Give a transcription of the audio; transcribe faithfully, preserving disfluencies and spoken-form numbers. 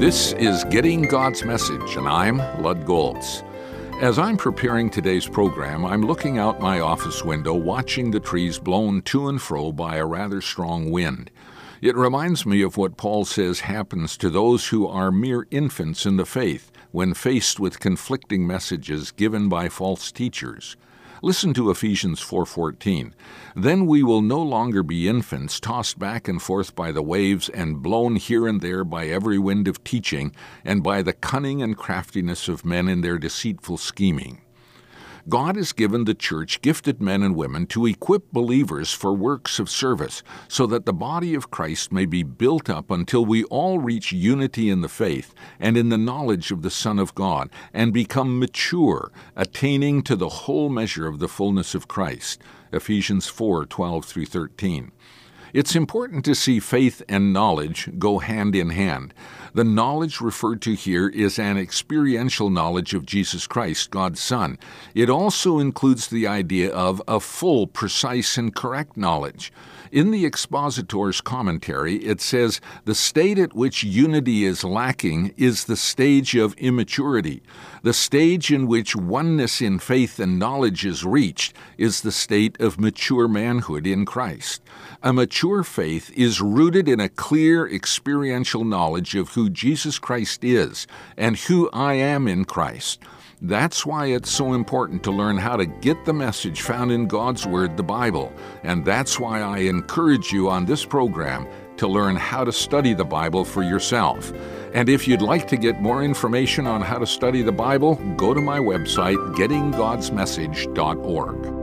This is Getting God's Message, and I'm Lud Goltz. As I'm preparing today's program, I'm looking out my office window watching the trees blown to and fro by a rather strong wind. It reminds me of what Paul says happens to those who are mere infants in the faith when faced with conflicting messages given by false teachers. Listen to Ephesians four fourteen. Then we will no longer be infants, tossed back and forth by the waves and blown here and there by every wind of teaching and by the cunning and craftiness of men in their deceitful scheming. God has given the church gifted men and women to equip believers for works of service so that the body of Christ may be built up until we all reach unity in the faith and in the knowledge of the Son of God and become mature, attaining to the whole measure of the fullness of Christ. Ephesians four twelve through thirteen. It's important to see faith and knowledge go hand in hand. The knowledge referred to here is an experiential knowledge of Jesus Christ, God's Son. It also includes the idea of a full, precise, and correct knowledge. In the expositor's commentary, it says, the state at which unity is lacking is the stage of immaturity. The stage in which oneness in faith and knowledge is reached is the state of mature manhood in Christ. A mature faith is rooted in a clear experiential knowledge of who Jesus Christ is and who I am in Christ. That's why it's so important to learn how to get the message found in God's Word, the Bible. And that's why I encourage you on this program to learn how to study the Bible for yourself. And if you'd like to get more information on how to study the Bible, go to my website, getting gods message dot org.